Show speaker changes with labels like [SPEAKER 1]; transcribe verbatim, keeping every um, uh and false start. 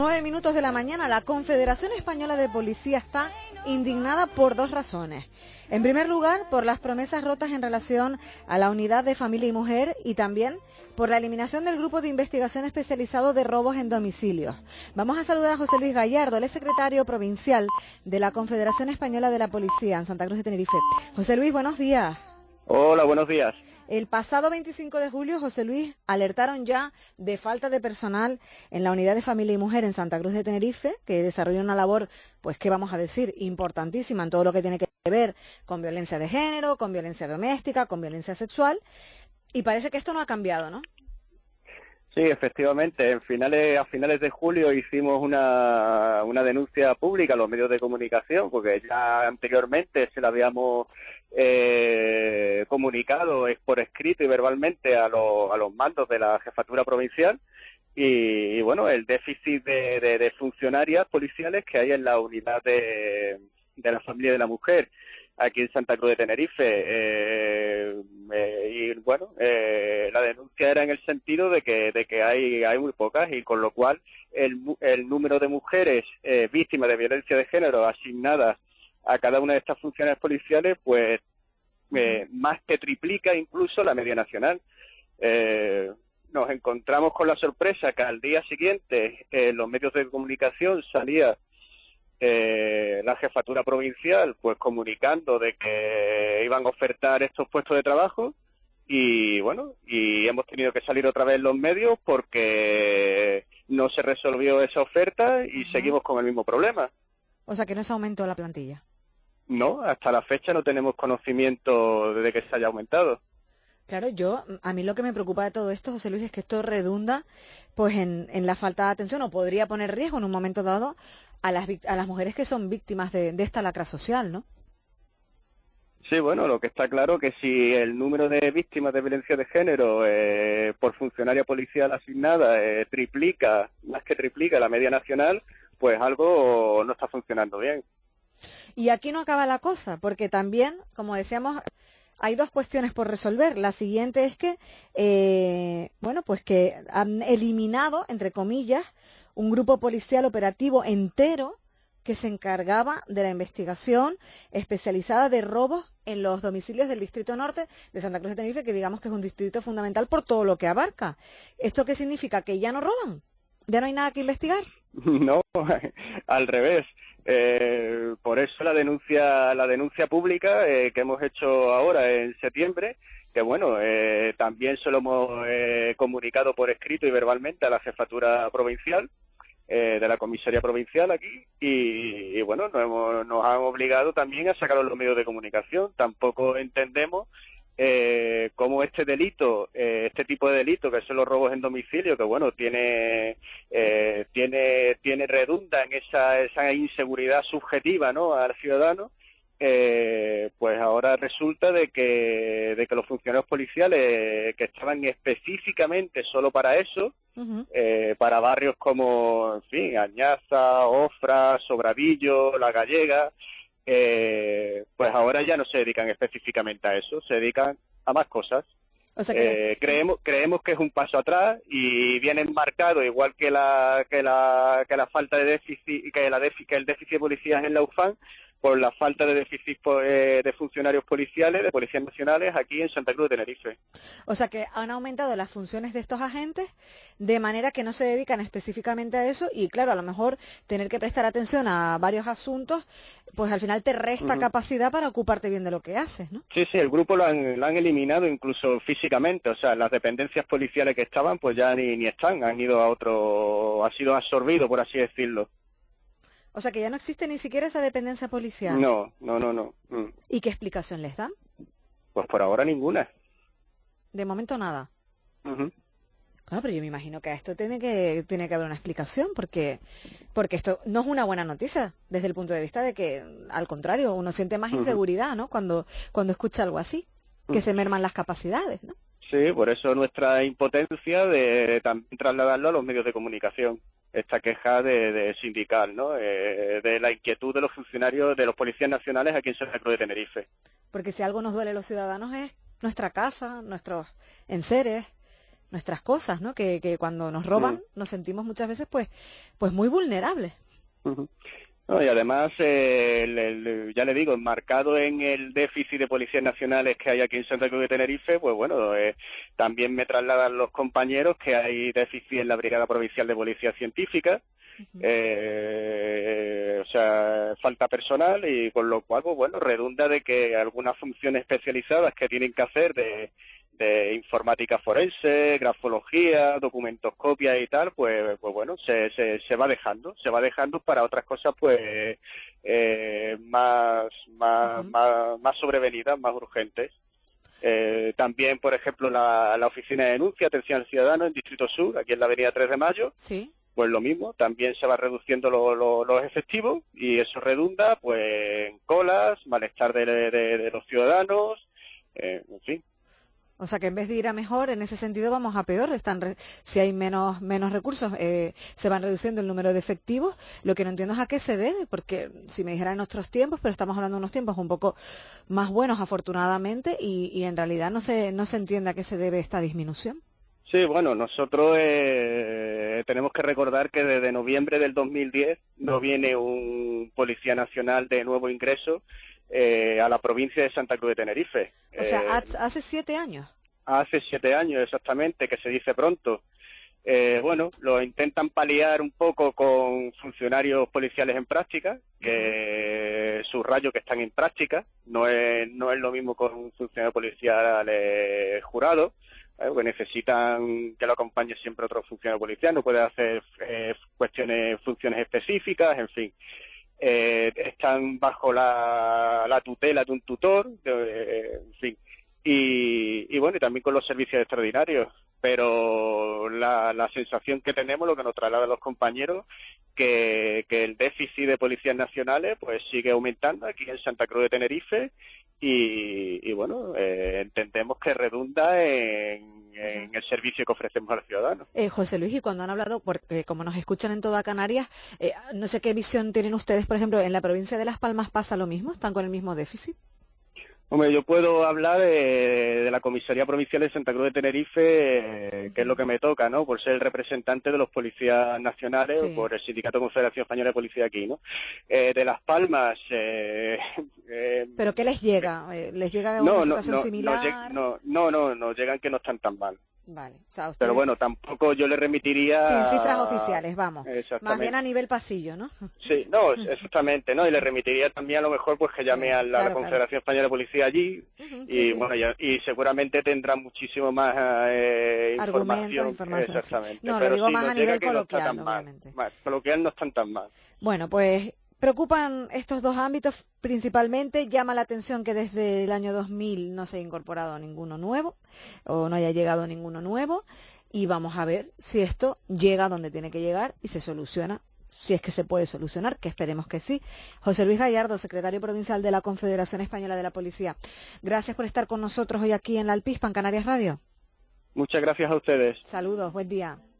[SPEAKER 1] Nueve minutos de la mañana, la Confederación Española de Policía está indignada por dos razones. En primer lugar, por las promesas rotas en relación a la unidad de familia y mujer y también por la eliminación del grupo de investigación especializado de robos en domicilios. Vamos a saludar a José Luis Gallardo, él es secretario provincial de la Confederación Española de la Policía en Santa Cruz de Tenerife. José Luis, buenos días.
[SPEAKER 2] Hola, buenos días.
[SPEAKER 1] El pasado veinticinco de julio, José Luis, alertaron ya de falta de personal en la unidad de familia y mujer en Santa Cruz de Tenerife, que desarrolla una labor, pues, ¿qué vamos a decir?, importantísima en todo lo que tiene que ver con violencia de género, con violencia doméstica, con violencia sexual, y parece que esto no ha cambiado, ¿no?
[SPEAKER 2] Sí, efectivamente, en finales, a finales de julio hicimos una, una denuncia pública a los medios de comunicación, porque ya anteriormente se la habíamos eh, comunicado por escrito y verbalmente a, los, a los mandos de la jefatura provincial, y, y bueno, el déficit de, de, de funcionarias policiales que hay en la unidad de, de la familia y de la mujer aquí en Santa Cruz de Tenerife. Eh, eh, y bueno, eh, la denuncia era en el sentido de que de que hay hay muy pocas, y con lo cual el, el número de mujeres eh, víctimas de violencia de género asignadas a cada una de estas funciones policiales, pues eh, más que triplica incluso la media nacional. Eh, nos encontramos con la sorpresa que al día siguiente en eh, los medios de comunicación salía Eh, la jefatura provincial pues comunicando de que iban a ofertar estos puestos de trabajo, y bueno, y hemos tenido que salir otra vez en los medios porque no se resolvió esa oferta y
[SPEAKER 1] Ajá.
[SPEAKER 2] seguimos con el mismo problema.
[SPEAKER 1] O sea, que no se aumentó la plantilla.
[SPEAKER 2] No, hasta la fecha no tenemos conocimiento de que se haya aumentado.
[SPEAKER 1] Claro, yo, a mí lo que me preocupa de todo esto, José Luis, es que esto redunda pues en, en la falta de atención, o podría poner riesgo en un momento dado a las, a las mujeres que son víctimas de, de esta lacra social, ¿no?
[SPEAKER 2] Sí, bueno, lo que está claro que si el número de víctimas de violencia de género eh, por funcionaria policial asignada eh, triplica, más que triplica la media nacional, pues algo no está funcionando bien.
[SPEAKER 1] Y aquí no acaba la cosa, porque también, como decíamos, hay dos cuestiones por resolver. La siguiente es que, eh, bueno, pues que han eliminado, entre comillas, un grupo policial operativo entero que se encargaba de la investigación especializada de robos en los domicilios del Distrito Norte de Santa Cruz de Tenerife, que digamos que es un distrito fundamental por todo lo que abarca. ¿Esto qué significa? ¿Que ya no roban? ¿Ya no hay nada que investigar?
[SPEAKER 2] No, al revés. Eh, por eso la denuncia, la denuncia pública eh, que hemos hecho ahora en septiembre, que bueno, eh, también se lo hemos eh, comunicado por escrito y verbalmente a la jefatura provincial, eh, de la comisaría provincial aquí, y, y bueno, nos, hemos, nos han obligado también a sacarlo en los medios de comunicación. Tampoco entendemos eh, cómo este delito, eh, este tipo de delito que son los robos en domicilio, que bueno, tiene eh, tiene tiene redunda en esa, esa inseguridad subjetiva, ¿no?, al ciudadano. Eh, pues ahora resulta de que de que los funcionarios policiales que estaban específicamente solo para eso,
[SPEAKER 1] Uh-huh.
[SPEAKER 2] eh, para barrios como, en fin, Añaza, Ofra, Sobradillo, La Gallega, eh, pues ahora ya no se dedican específicamente a eso, se dedican a más cosas.
[SPEAKER 1] O sea que
[SPEAKER 2] Eh, creemos creemos que es un paso atrás y viene enmarcado, igual que la que la que la falta de déficit, que la déficit, que el déficit de policías en la U F A N, por la falta de déficit eh, de funcionarios policiales, de policías nacionales aquí en Santa Cruz de Tenerife.
[SPEAKER 1] O sea que han aumentado las funciones de estos agentes de manera que no se dedican específicamente a eso y claro, a lo mejor tener que prestar atención a varios asuntos, pues al final te resta
[SPEAKER 2] Uh-huh.
[SPEAKER 1] capacidad para ocuparte bien de lo que haces, ¿no?
[SPEAKER 2] Sí, sí, el grupo lo han, lo han eliminado incluso físicamente, o sea, las dependencias policiales que estaban pues ya ni, ni están, han ido a otro, ha sido absorbido, por así decirlo.
[SPEAKER 1] O sea que ya no existe ni siquiera esa dependencia policial.
[SPEAKER 2] No, no, no, no. Mm.
[SPEAKER 1] ¿Y qué explicación les dan?
[SPEAKER 2] Pues por ahora ninguna.
[SPEAKER 1] De momento nada.
[SPEAKER 2] Uh-huh.
[SPEAKER 1] Claro, pero yo me imagino que a esto tiene que, tiene que haber una explicación, porque, porque esto no es una buena noticia, desde el punto de vista de que, al contrario, uno siente más
[SPEAKER 2] Uh-huh.
[SPEAKER 1] inseguridad, ¿no? Cuando, cuando escucha algo así, que se merman las capacidades, ¿no?
[SPEAKER 2] Sí, por eso nuestra impotencia de también trasladarlo a los medios de comunicación, esta queja de, de sindical, ¿no? Eh, de la inquietud de los funcionarios, de los policías nacionales aquí en Santa Cruz de Tenerife.
[SPEAKER 1] Porque si algo nos duele a los ciudadanos es nuestra casa, nuestros enseres, nuestras cosas, ¿no? Que, que cuando nos roban
[SPEAKER 2] Mm.
[SPEAKER 1] nos sentimos muchas veces pues, pues muy vulnerables.
[SPEAKER 2] Ujú. No, y además, eh, el- el- ya le digo, enmarcado en el déficit de policías nacionales que hay aquí en Santa Cruz de Tenerife, pues bueno, eh, también me trasladan los compañeros que hay déficit en la Brigada Provincial de Policía Científica,
[SPEAKER 1] Ujú.
[SPEAKER 2] eh, o sea, falta personal y con lo cual, pues bueno, redunda de que algunas funciones especializadas que tienen que hacer de, de informática forense, grafología, documentoscopia y tal, pues, pues bueno, se, se, se va dejando, se va dejando para otras cosas, pues, eh, más, más,
[SPEAKER 1] Ujú.
[SPEAKER 2] más, más sobrevenidas, más urgentes. Eh, también, por ejemplo, la, la Oficina de Denuncia, Atención al Ciudadano en Distrito Sur, aquí en la Avenida tres de Mayo,
[SPEAKER 1] Sí.
[SPEAKER 2] pues lo mismo, también se va reduciendo lo- lo- los efectivos y eso redunda pues en colas, malestar de, de- de los ciudadanos, eh, en fin.
[SPEAKER 1] O sea que en vez de ir a mejor, en ese sentido vamos a peor. Están re- si hay menos, menos recursos, eh, se van reduciendo el número de efectivos. Lo que no entiendo es a qué se debe, porque si me dijera en otros tiempos, pero estamos hablando de unos tiempos un poco más buenos, afortunadamente, y, y en realidad no se, no se entiende a qué se debe esta disminución.
[SPEAKER 2] Sí, bueno, nosotros eh, tenemos que recordar que desde noviembre del dos mil diez no viene un policía nacional de nuevo ingreso eh, a la provincia de Santa Cruz de Tenerife.
[SPEAKER 1] O sea,
[SPEAKER 2] Eh,
[SPEAKER 1] haz- hace siete años.
[SPEAKER 2] hace siete años exactamente, que se dice pronto. Eh, bueno, lo intentan paliar un poco con funcionarios policiales en práctica, que subrayo que están en práctica, no es, no es lo mismo con un funcionario policial eh, jurado, eh, porque necesitan que lo acompañe siempre otro funcionario policial, no puede hacer eh, cuestiones, funciones específicas, en fin. Eh, están bajo la, la tutela de un tutor, de, en fin. Y, y bueno, y también con los servicios extraordinarios. Pero la, la sensación que tenemos, lo que nos trasladan los compañeros, que, que el déficit de policías nacionales pues sigue aumentando aquí en Santa Cruz de Tenerife y, y bueno, eh, entendemos que redunda en, en el servicio que ofrecemos a los ciudadanos.
[SPEAKER 1] Eh, José Luis, y cuando han hablado, porque como nos escuchan en toda Canarias, eh, no sé qué visión tienen ustedes, por ejemplo, en la provincia de Las Palmas pasa lo mismo, están con el mismo déficit.
[SPEAKER 2] Hombre, yo puedo hablar de, de la Comisaría Provincial de Santa Cruz de Tenerife, eh, que es lo que me toca, ¿no? Por ser el representante de los policías nacionales o
[SPEAKER 1] Sí.
[SPEAKER 2] por el Sindicato Confederación Española de Policía aquí, ¿no? Eh, de Las Palmas, eh, eh,
[SPEAKER 1] ¿Pero qué les llega? Eh, ¿Les llega una
[SPEAKER 2] no, no,
[SPEAKER 1] situación
[SPEAKER 2] no, no, lleg-
[SPEAKER 1] similar?
[SPEAKER 2] no, no, no, no, llegan que no están tan mal.
[SPEAKER 1] Vale, o sea,
[SPEAKER 2] Pero
[SPEAKER 1] ustedes,
[SPEAKER 2] bueno, tampoco yo le
[SPEAKER 1] sin cifras
[SPEAKER 2] remitiría a-
[SPEAKER 1] oficiales, vamos, más bien a
[SPEAKER 2] exactamente.
[SPEAKER 1] nivel pasillo, ¿no?
[SPEAKER 2] Sí, no, es- exactamente, ¿no? Y le remitiría también a lo mejor pues que llame
[SPEAKER 1] Sí,
[SPEAKER 2] a la, a la
[SPEAKER 1] claro, claro.
[SPEAKER 2] Confederación Española de Policía allí
[SPEAKER 1] Ujú, sí,
[SPEAKER 2] y
[SPEAKER 1] sí.
[SPEAKER 2] bueno, ya- y seguramente tendrá muchísimo más eh,
[SPEAKER 1] Argumentos,
[SPEAKER 2] información,
[SPEAKER 1] información, sí.
[SPEAKER 2] exactamente.
[SPEAKER 1] No, lo
[SPEAKER 2] Pero
[SPEAKER 1] digo
[SPEAKER 2] sí,
[SPEAKER 1] más a
[SPEAKER 2] nos llega
[SPEAKER 1] nivel
[SPEAKER 2] que no está
[SPEAKER 1] coloquial,
[SPEAKER 2] tan mal.
[SPEAKER 1] obviamente.
[SPEAKER 2] Mal, coloquial no están tan mal.
[SPEAKER 1] Bueno, pues preocupan estos dos ámbitos principalmente. Llama la atención que desde el año dos mil no se ha incorporado ninguno nuevo o no haya llegado ninguno nuevo. Y vamos a ver si esto llega a donde tiene que llegar y se soluciona, si es que se puede solucionar, que esperemos que sí. José Luis Gallardo, secretario provincial de la Confederación Española de la Policía. Gracias por estar con nosotros hoy aquí en La Alpispa, en Canarias Radio.
[SPEAKER 2] Muchas gracias a ustedes.
[SPEAKER 1] Saludos, buen día.